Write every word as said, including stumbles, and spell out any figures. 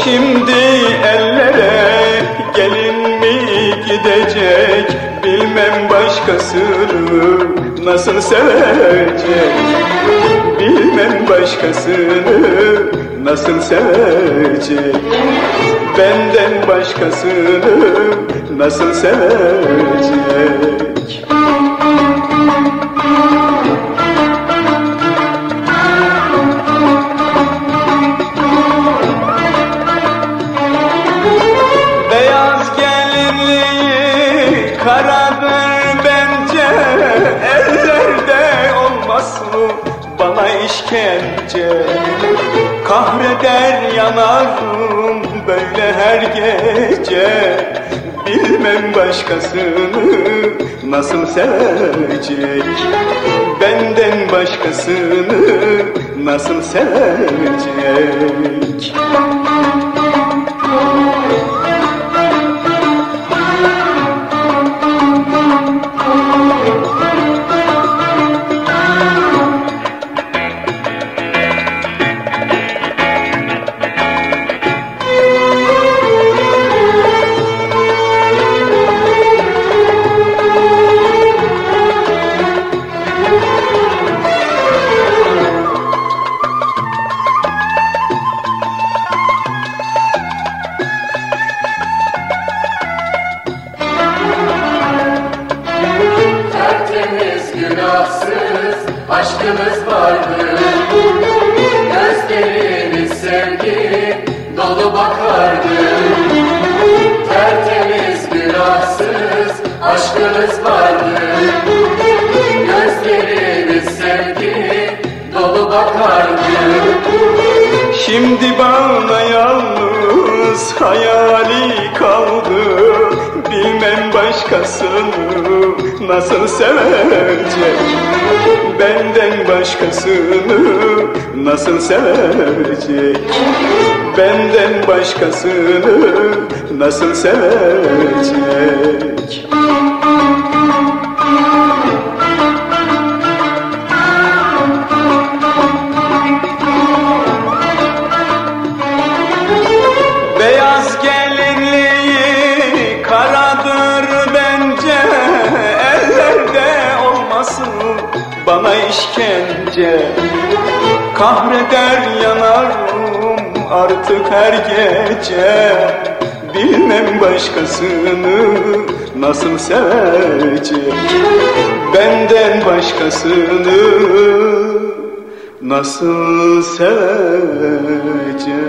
şimdi ellere gelin mi gidecek, bilmem başkasını nasıl sevecek, bilmem başkasını nasıl sevecek, benden başkasını nasıl sevecek. Beyaz gelinliği karadır bence, ellerde olmaz mı bana işkence? Kahreder yanarım böyle her gece, bilmem başkasını nasıl sevecek, benden başkasını nasıl sevecek. Günahsız aşkımız vardı, gözlerimiz sevgi dolu bakardı. Tertemiz günahsız aşkımız vardı, gözlerimiz sevgi dolu bakardı. Şimdi bana yalnız hayali kaldı, bilmem başkasını nasıl sevecek, benden başkasını nasıl sevecek, benden başkasını nasıl sevecek. Beyaz gelinliği karadır bence, ellerde olmasın bana işkence. Kahreder yanarım artık her gece, bilmem başkasını nasıl sevecek, benden başkasını nasıl sevecek.